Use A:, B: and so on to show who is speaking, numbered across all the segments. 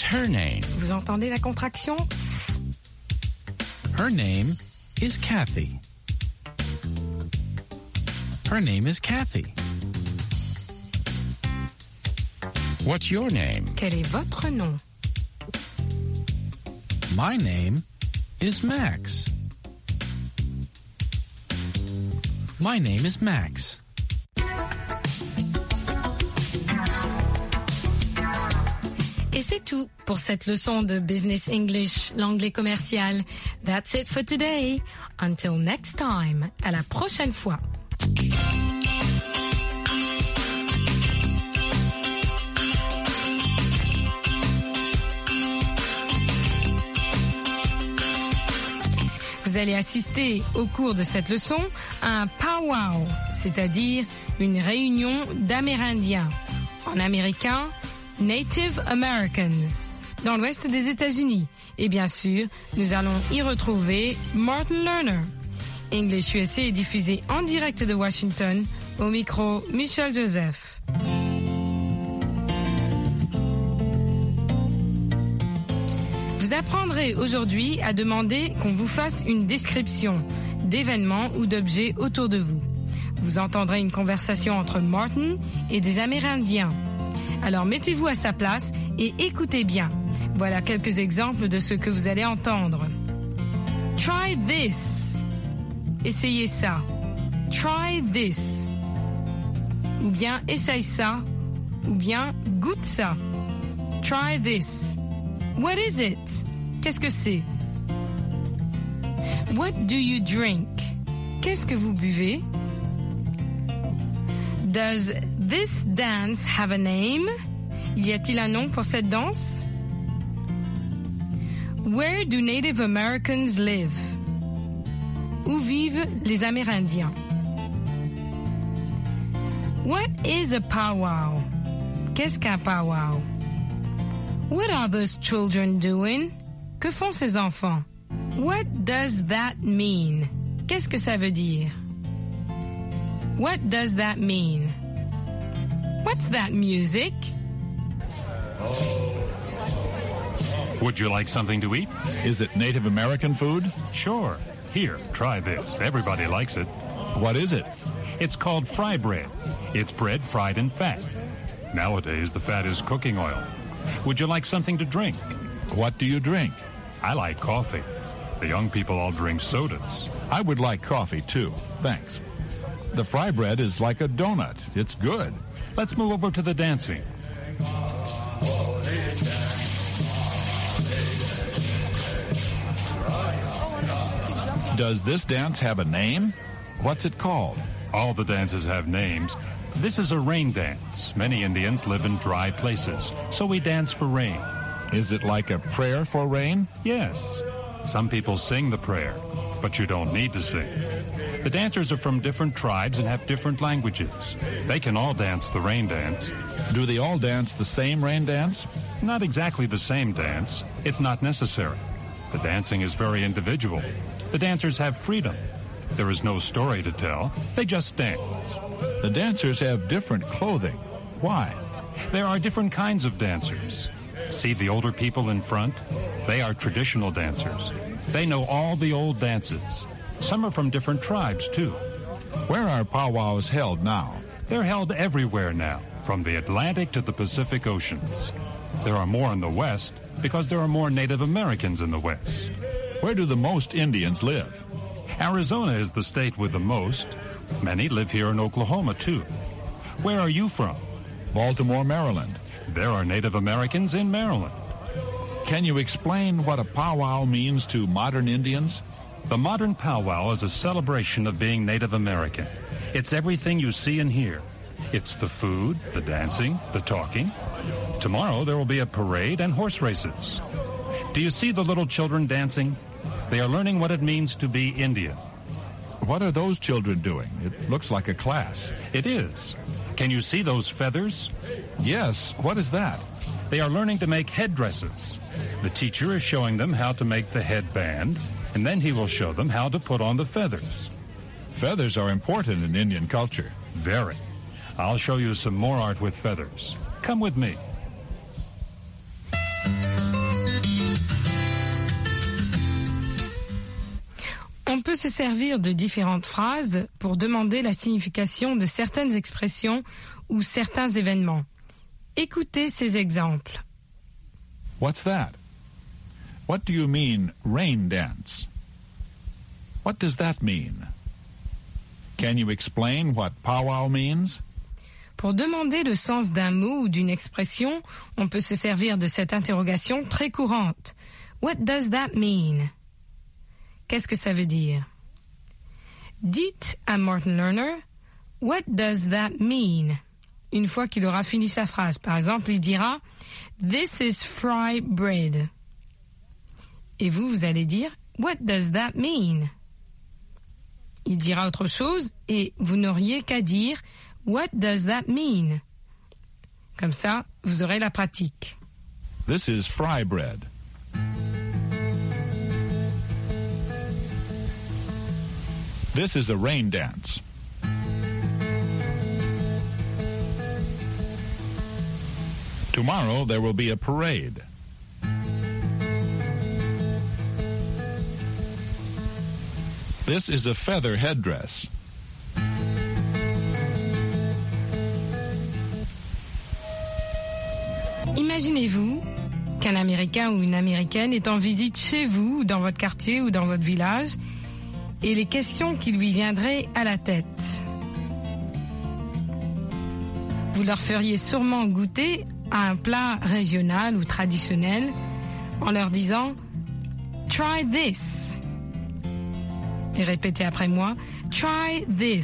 A: her name?
B: Vous entendez la contraction?
A: Her name is Kathy. Her name is Kathy. What's your name?
B: Quel est votre nom?
A: My name is Max. My name is Max.
B: Et c'est tout pour cette leçon de Business English, l'anglais commercial. That's it for today. Until next time. À la prochaine fois. Vous allez assister au cours de cette leçon à un powwow, c'est-à-dire une réunion d'Amérindiens. En américain, Native Americans, dans l'ouest des États-Unis. Et bien sûr, nous allons y retrouver Martin Lerner. English USA est diffusé en direct de Washington, au micro Michel Joseph. Vous apprendrez aujourd'hui à demander qu'on vous fasse une description d'événements ou d'objets autour de vous. Vous entendrez une conversation entre Martin et des Amérindiens. Alors mettez-vous à sa place et écoutez bien. Voilà quelques exemples de ce que vous allez entendre. Try this. Essayez ça. Try this. Ou bien essaye ça. Ou bien goûte ça. Try this. What is it? Qu'est-ce que c'est? What do you drink? Qu'est-ce que vous buvez? Does this dance have a name? Y a-t-il un nom pour cette danse? Where do Native Americans live? Où vivent les Amérindiens? What is a powwow? Qu'est-ce qu'un powwow? What are those children doing? Que font ces enfants? What does that mean? Qu'est-ce que ça veut dire? What does that mean? What's that music?
C: Would you like something to eat?
D: Is it Native American food?
C: Sure. Here, try this. Everybody likes it.
D: What is it?
C: It's called fry bread. It's bread fried in fat. Nowadays, the fat is cooking oil. Would you like something to drink?
D: What do you drink?
C: I like coffee. The young people all drink sodas.
D: I would like coffee, too. Thanks. The fry bread is like a donut. It's good.
C: Let's move over to the dancing.
D: Does this dance have a name? What's it called?
C: All the dances have names. This is a rain dance. Many Indians live in dry places, so we dance for rain.
D: Is it like a prayer for rain?
C: Yes. Some people sing the prayer, but you don't need to sing. The dancers are from different tribes and have different languages. They can all dance the rain dance.
D: Do they all dance the same rain dance?
C: Not exactly the same dance. It's not necessary. The dancing is very individual. The dancers have freedom. There is no story to tell. They just dance.
D: The dancers have different clothing. Why?
C: There are different kinds of dancers. See the older people in front? They are traditional dancers. They know all the old dances. Some are from different tribes, too.
D: Where are powwows held now?
C: They're held everywhere now, from the Atlantic to the Pacific Oceans. There are more in the West because there are more Native Americans in the West.
D: Where do the most Indians live?
C: Arizona is the state with the most. Many live here in Oklahoma, too. Where are you from?
D: Baltimore, Maryland.
C: There are Native Americans in Maryland.
D: Can you explain what a powwow means to modern Indians?
C: The modern powwow is a celebration of being Native American. It's everything you see and hear. It's the food, the dancing, the talking. Tomorrow there will be a parade and horse races. Do you see the little children dancing? They are learning what it means to be Indian.
D: What are those children doing? It looks like a class.
C: It is. Can you see those feathers?
D: Yes. What is that?
C: They are learning to make headdresses. The teacher is showing them how to make the headband, and then he will show them how to put on the feathers.
D: Feathers are important in Indian culture.
C: Very. I'll show you some more art with feathers. Come with me.
B: se servir de différentes phrases pour demander la signification de certaines expressions ou certains événements. Écoutez ces exemples.
D: What's that? What do you mean, rain dance? What does that mean? Can you explain what powwow means?
B: Pour demander le sens d'un mot ou d'une expression, on peut se servir de cette interrogation très courante. What does that mean? Qu'est-ce que ça veut dire? Dites à Martin Lerner, what does that mean? Une fois qu'il aura fini sa phrase. Par exemple, il dira, this is fry bread. Et vous allez dire, what does that mean? Il dira autre chose et vous n'auriez qu'à dire, what does that mean? Comme ça, vous aurez la pratique.
D: This is fry bread. This is a rain dance. Tomorrow there will be a parade. This is a feather headdress.
B: Imaginez-vous qu'un Américain ou une Américaine est en visite chez vous, dans votre quartier ou dans votre village, et les questions qui lui viendraient à la tête. Vous leur feriez sûrement goûter à un plat régional ou traditionnel en leur disant « Try this ». Et répétez après moi « Try this ».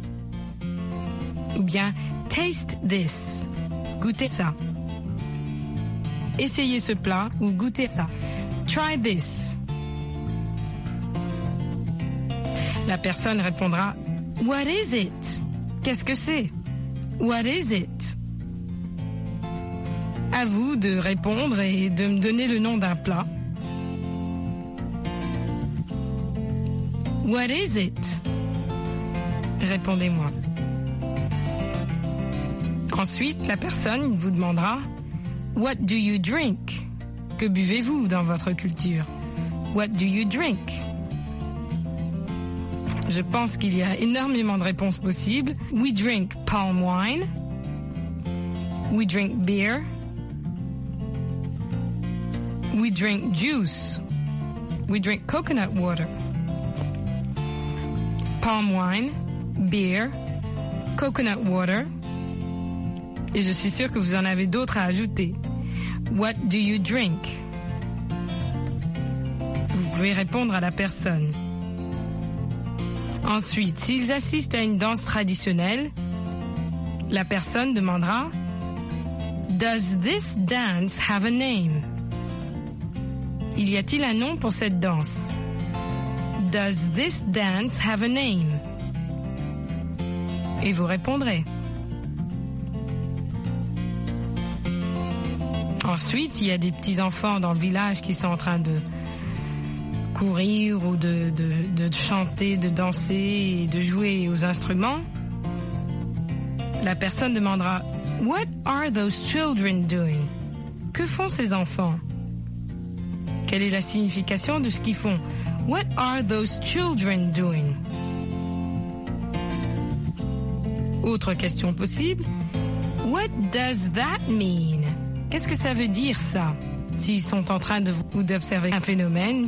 B: Ou bien « Taste this ». Goûtez ça. Essayez ce plat ou goûtez ça. « Try this ». La personne répondra « What is it ?» Qu'est-ce que c'est? What is it? À vous de répondre et de me donner le nom d'un plat. What is it? Répondez-moi. Ensuite, la personne vous demandera What do you drink? Que buvez-vous dans votre culture? What do you drink? Je pense qu'il y a énormément de réponses possibles. We drink palm wine. We drink beer. We drink juice. We drink coconut water. Palm wine, beer, coconut water. Et je suis sûre que vous en avez d'autres à ajouter. What do you drink? Vous pouvez répondre à la personne. Ensuite, s'ils assistent à une danse traditionnelle, la personne demandera Does this dance have a name? Y a-t-il un nom pour cette danse? Does this dance have a name? Et vous répondrez. Ensuite, il y a des petits enfants dans le village qui sont en train de courir ou de chanter, de danser et de jouer aux instruments. La personne demandera What are those children doing? Que font ces enfants? Quelle est la signification de ce qu'ils font? What are those children doing? Autre question possible. What does that mean? Qu'est-ce que ça veut dire ça? S'ils sont en train d'observer un phénomène,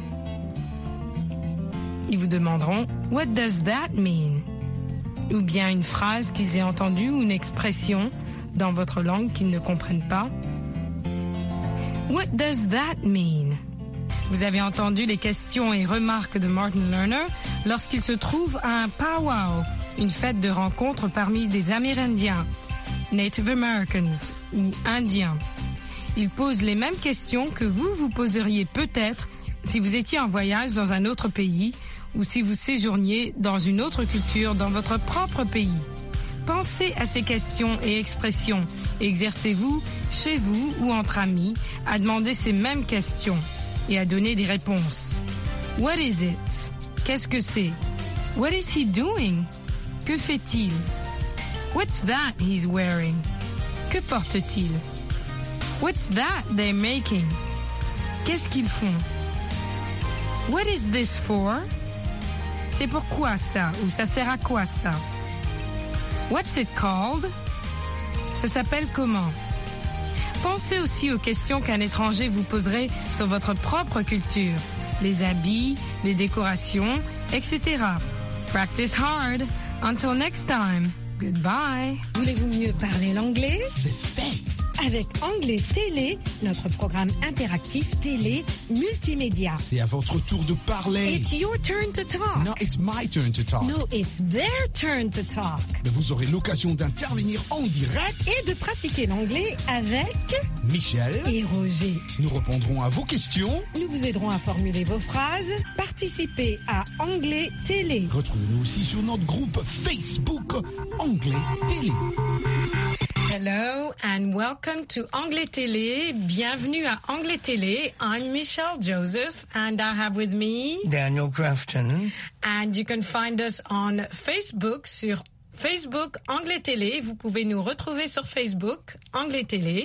B: ils vous demanderont What does that mean? Ou bien une phrase qu'ils aient entendue ou une expression dans votre langue qu'ils ne comprennent pas. What does that mean? Vous avez entendu les questions et remarques de Martin Lerner lorsqu'il se trouve à un powwow, une fête de rencontre parmi des Amérindiens, Native Americans ou Indiens. Il pose les mêmes questions que vous poseriez peut-être si vous étiez en voyage dans un autre pays ou si vous séjourniez dans une autre culture dans votre propre pays. Pensez à ces questions et expressions et exercez-vous, chez vous ou entre amis, à demander ces mêmes questions et à donner des réponses. What is it? Qu'est-ce que c'est? What is he doing? Que fait-il? What's that he's wearing? Que porte-t-il? What's that they're making? Qu'est-ce qu'ils font? What is this for? C'est pourquoi ça? Ou ça sert à quoi ça? What's it called? Ça s'appelle comment? Pensez aussi aux questions qu'un étranger vous poserait sur votre propre culture, les habits, les décorations, etc. Practice hard. Until next time. Goodbye. Voulez-vous mieux parler l'anglais?
E: C'est fait.
B: Avec Anglais Télé, notre programme interactif télé multimédia.
E: C'est à votre tour de parler.
B: It's your turn to talk.
E: No, it's my turn to talk.
B: No, it's their turn to talk.
E: Mais vous aurez l'occasion d'intervenir en direct.
B: Et de pratiquer l'anglais avec
E: Michel
B: et Roger.
E: Nous répondrons à vos questions.
B: Nous vous aiderons à formuler vos phrases. Participez à Anglais Télé.
E: Retrouvez-nous aussi sur notre groupe Facebook Anglais Télé.
B: Hello and welcome to Anglais Télé. Bienvenue à Anglais Télé. I'm Michelle Joseph and I have with me
F: Daniel Crafton.
B: And you can find us on Facebook sur Facebook Anglais Télé. Vous pouvez nous retrouver sur Facebook Anglais Télé.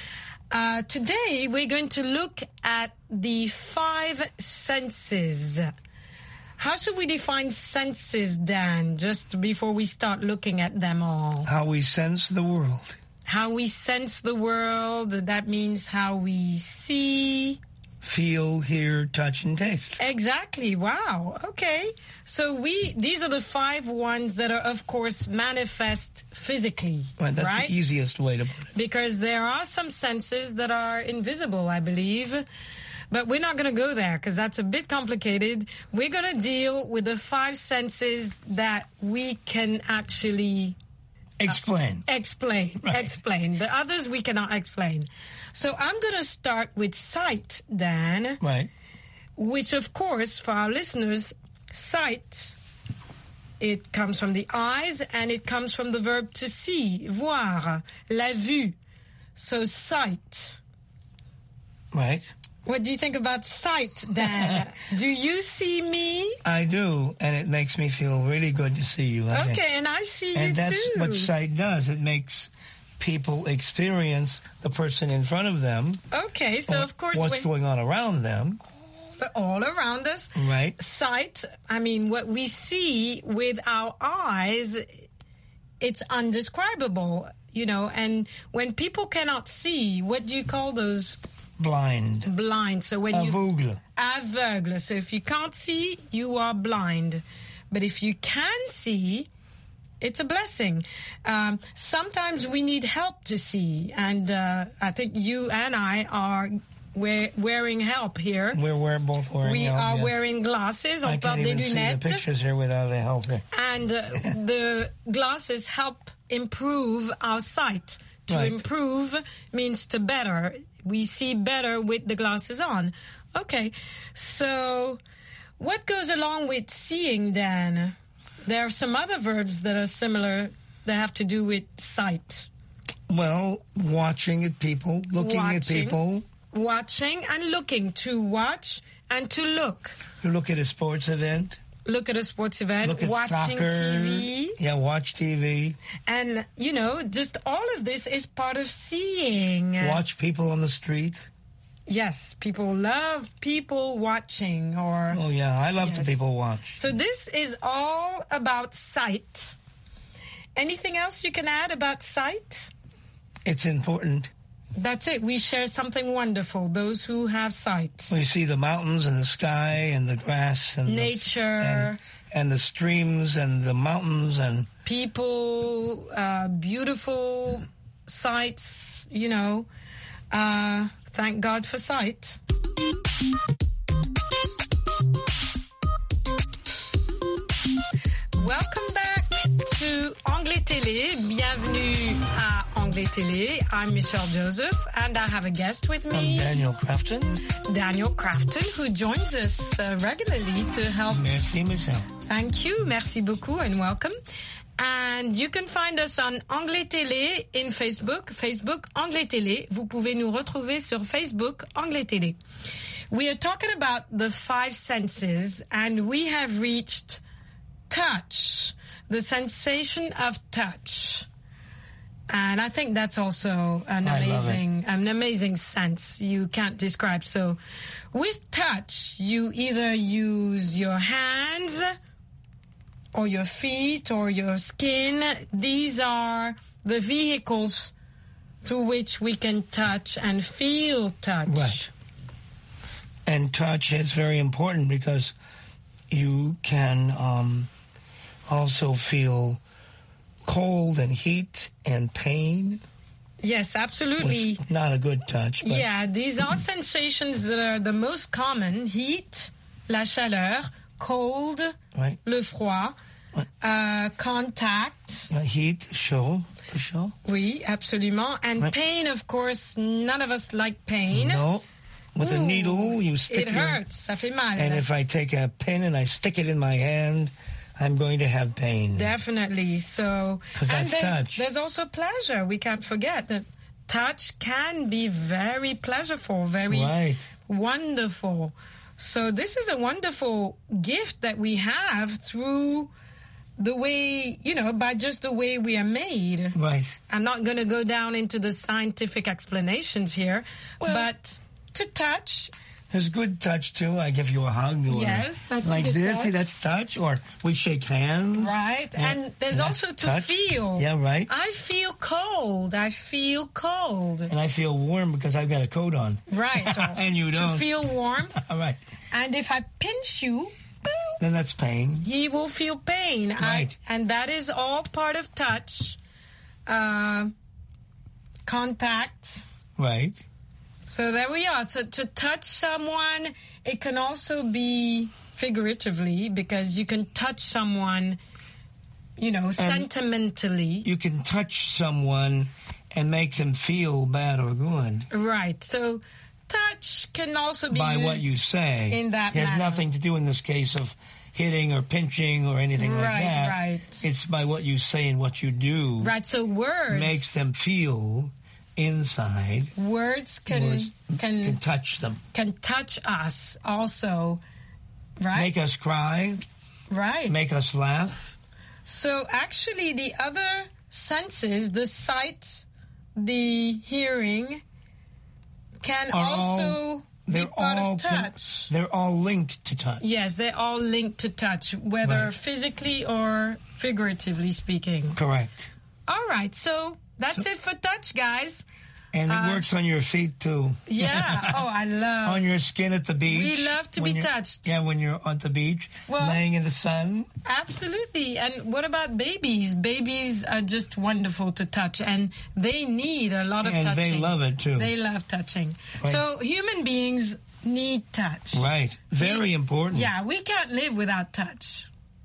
B: Today we're going to look at the 5 senses. How should we define senses, Dan, just before we start looking at them all?
F: How we sense the world.
B: How we sense the world, that means how we see.
F: Feel, hear, touch, and taste.
B: Exactly. Wow. Okay. So these are the 5 ones that are, of course, manifest physically.
F: Right, that's
B: right?
F: the easiest way to put it.
B: Because there are some senses that are invisible, I believe. But we're not going to go there because that's a bit complicated. We're going to deal with the 5 senses that we can actually
F: Explain.
B: Explain. The others we cannot explain. So I'm going to start with sight, Dan.
F: Right.
B: Which, of course, for our listeners, sight, it comes from the eyes and it comes from the verb to see, voir, la vue. So sight.
F: Right.
B: What do you think about sight, Dan? Do you see me?
F: I do, and it makes me feel really good to see you. I think.
B: Okay, and I see you too.
F: And that's what sight does. It makes people experience the person in front of them.
B: Okay, so of course...
F: what's going on around them.
B: All around us.
F: Right.
B: Sight, I mean, what we see with our eyes, it's undescribable, you know, and when people cannot see, what do you call those?
F: Blind.
B: Blind. So when
F: Aveugle.
B: Aveugle. So if you can't see, you are blind. But if you can see, it's a blessing. Sometimes we need help to see. And I think you and I are wearing help here.
F: We're both wearing
B: we
F: help,
B: are
F: yes.
B: wearing glasses.
F: I can't even see the pictures here without the help here.
B: And the glasses help improve our sight. To
F: right.
B: improve means to better. We see better with the glasses on. Okay, so what goes along with seeing, Dan? There are some other verbs that are similar that have to do with sight.
F: Well, watching at people, looking at people.
B: Watching and looking. To watch and to look.
F: You look at a sports event.
B: Look at a sports event,
F: look at
B: watching
F: soccer,
B: TV.
F: Yeah, watch TV.
B: And, you know, just all of this is part of seeing.
F: Watch people on the street.
B: Yes, people love people watching.
F: Oh, yeah, I love the people watch.
B: So this is all about sight. Anything else you can add about sight?
F: It's important.
B: That's it. We share something wonderful, those who have sight.
F: We see the mountains and the sky and the grass and
B: nature.
F: And the streams and the mountains and...
B: people, beautiful sights, you know. Thank God for sight. Welcome back to Anglais Télé. Bienvenue à Anglais Télé. I'm Michelle Joseph, and I have a guest with me.
F: I'm Daniel Crafton.
B: Daniel Crafton, who joins us regularly to help.
F: Merci, Michelle.
B: Thank you. Merci beaucoup, and welcome. And you can find us on Anglais Télé in Facebook. Facebook Anglais Télé. Vous pouvez nous retrouver sur Facebook Anglais Télé. We are talking about the 5 senses, and we have reached touch, the sensation of touch. And I think that's also an amazing sense you can't describe. So with touch, you either use your hands or your feet or your skin. These are the vehicles through which we can touch and feel touch.
F: Right. And touch is very important because you can also feel cold and heat and pain.
B: Yes, absolutely.
F: Which is not a good touch. But
B: yeah, these are sensations that are the most common. Heat, la chaleur, cold,
F: right.
B: le froid, contact.
F: Heat, chaud.
B: Oui, absolument. And
F: right.
B: Pain, of course, none of us like pain.
F: No. With a needle, you stick
B: it hurts, ça fait mal.
F: And if I take a pin and I stick it in my hand, I'm going to have pain.
B: Definitely. So,
F: because that's touch.
B: There's also pleasure. We can't forget that touch can be very pleasurable, very
F: right.
B: wonderful. So this is a wonderful gift that we have through the way, by just the way we are made.
F: Right.
B: I'm not going to go down into the scientific explanations here, but to touch.
F: There's good touch, too. I give you a hug. Or
B: yes, that's
F: like this.
B: touch.
F: See, that's touch. Or we shake hands.
B: Right. And there's also to
F: touch.
B: feel.
F: Yeah, right.
B: I feel cold. And
F: I feel warm because I've got a coat on.
B: Right.
F: And you don't.
B: To feel warmth.
F: All right.
B: And if I pinch you,
F: then that's pain.
B: You will feel pain.
F: Right.
B: And that is all part of touch. Contact.
F: Right.
B: So there we are. So to touch someone, it can also be figuratively because you can touch someone, sentimentally.
F: You can touch someone and make them feel bad or good.
B: Right. So touch can also be
F: by
B: used
F: what you say.
B: In that
F: it has
B: manner.
F: nothing to do in this case of hitting or pinching or anything like that.
B: Right.
F: It's by what you say and what you do.
B: Right. So words
F: makes them feel inside.
B: Words can
F: touch them.
B: Can touch us also. Right.
F: Make us cry.
B: Right.
F: Make us laugh.
B: So actually the other senses, the sight, the hearing, can also be part of touch.
F: They're all linked to touch.
B: Yes, they're all linked to touch, whether physically or figuratively speaking.
F: Correct.
B: All right, so that's it for touch, guys.
F: And it works on your feet, too.
B: Yeah. Oh, I love.
F: On your skin at the beach.
B: We love to be touched.
F: Yeah, when you're on the beach, laying in the sun.
B: Absolutely. And what about babies? Babies are just wonderful to touch, and they need a lot of touching.
F: And they love it, too.
B: They love touching.
F: Right.
B: So human beings need touch.
F: Right. Very important.
B: Yeah, we can't live without touch.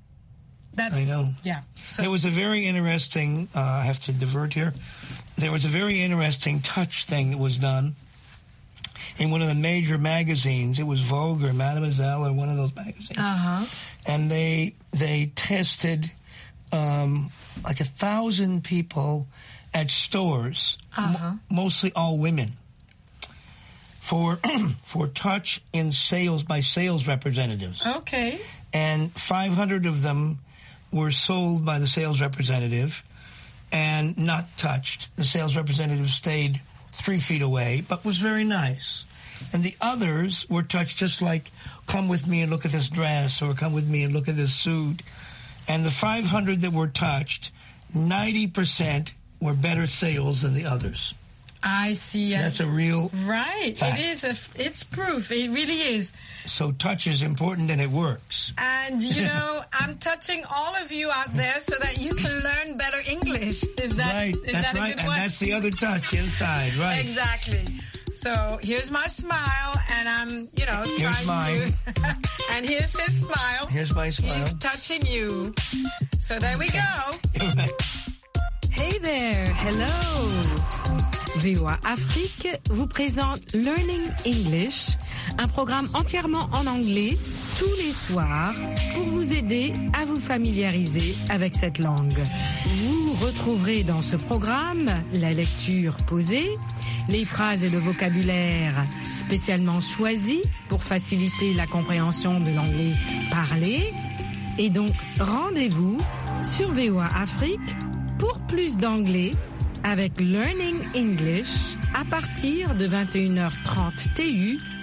F: I know.
B: Yeah. So.
F: There was a very interesting, I have to divert here. There was a very interesting touch thing that was done in one of the major magazines. It was Vogue or Mademoiselle or one of those magazines.
B: Uh-huh.
F: And they tested like 1,000 people at stores, mostly all women, for touch in sales by sales representatives.
B: Okay.
F: And 500 of them were sold by the sales representative and not touched. The sales representative stayed 3 feet away, but was very nice. And the others were touched just like, come with me and look at this dress, or come with me and look at this suit. And the 500 that were touched, 90% were better sales than the others.
B: I see.
F: That's a real
B: right.
F: fact.
B: It is. It's proof. It really is.
F: So touch is important and it works.
B: And I'm touching all of you out there so that you can learn better English. Is that
F: right?
B: Is
F: that's
B: that
F: right.
B: a good one?
F: And that's the other touch inside, right?
B: Exactly. So here's my smile, and I'm
F: here's
B: trying
F: mine.
B: to. And here's his smile.
F: Here's my smile.
B: He's touching you. So there we go.
G: Hey there. Hello. VOA Afrique vous présente Learning English, un programme entièrement en anglais tous les soirs pour vous aider à vous familiariser avec cette langue. Vous retrouverez dans ce programme la lecture posée, les phrases et le vocabulaire spécialement choisis pour faciliter la compréhension de l'anglais parlé. Et donc, rendez-vous sur VOA Afrique pour plus d'anglais avec Learning English à partir de 21h30 TU